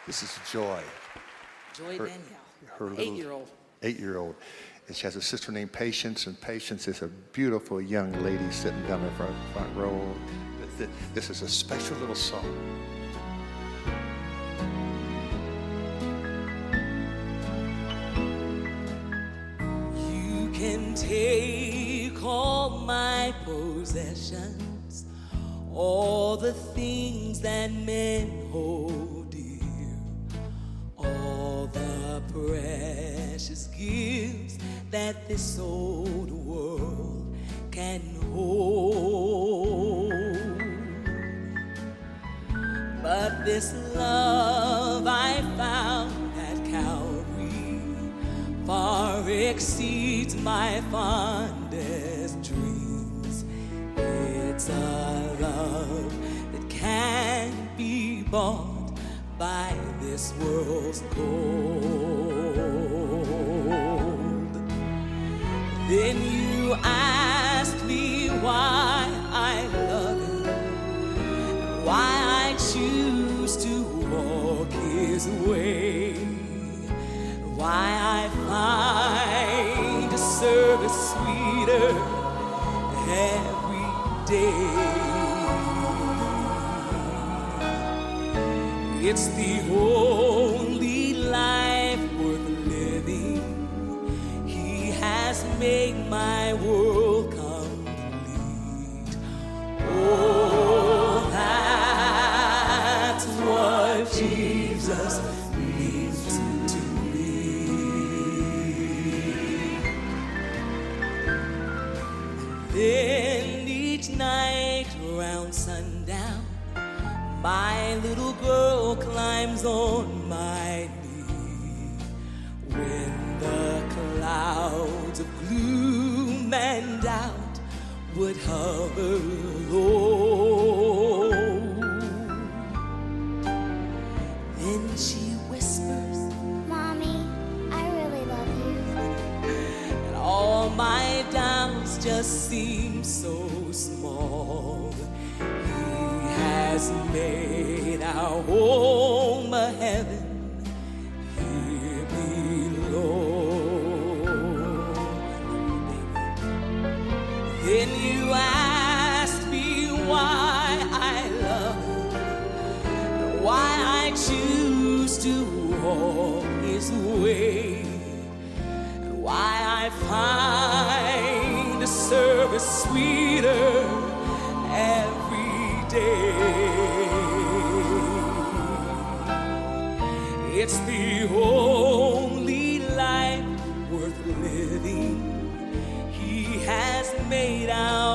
This is Joy. Joy Danielle, Her little 8-year-old. 8-year-old. And she has a sister named Patience, and Patience is a beautiful young lady sitting down in the front row. This is a special little song. You can take all my possessions, all the things that men hold dear, all the precious gifts that this old world can hold. But this love I found at Calvary far exceeds my fondest dreams. It's a love that can't be bought by this world's gold. Then you asked me why I love him, why I choose to walk his way, why I find a service sweeter every day. It's the only life worth living. He has made my world complete. Oh, that's what Jesus means to me. Then each night around sundown, my little girl climbs on my knee. When the clouds of gloom and doubt would hover low, then she whispers, Mommy, I really love you. and all my doubts just seem so small. He has made our home a heaven here below. Then you asked me why I love him, why I choose to walk his way, and why I find a service sweeter every day. It's the only life worth living. He has made our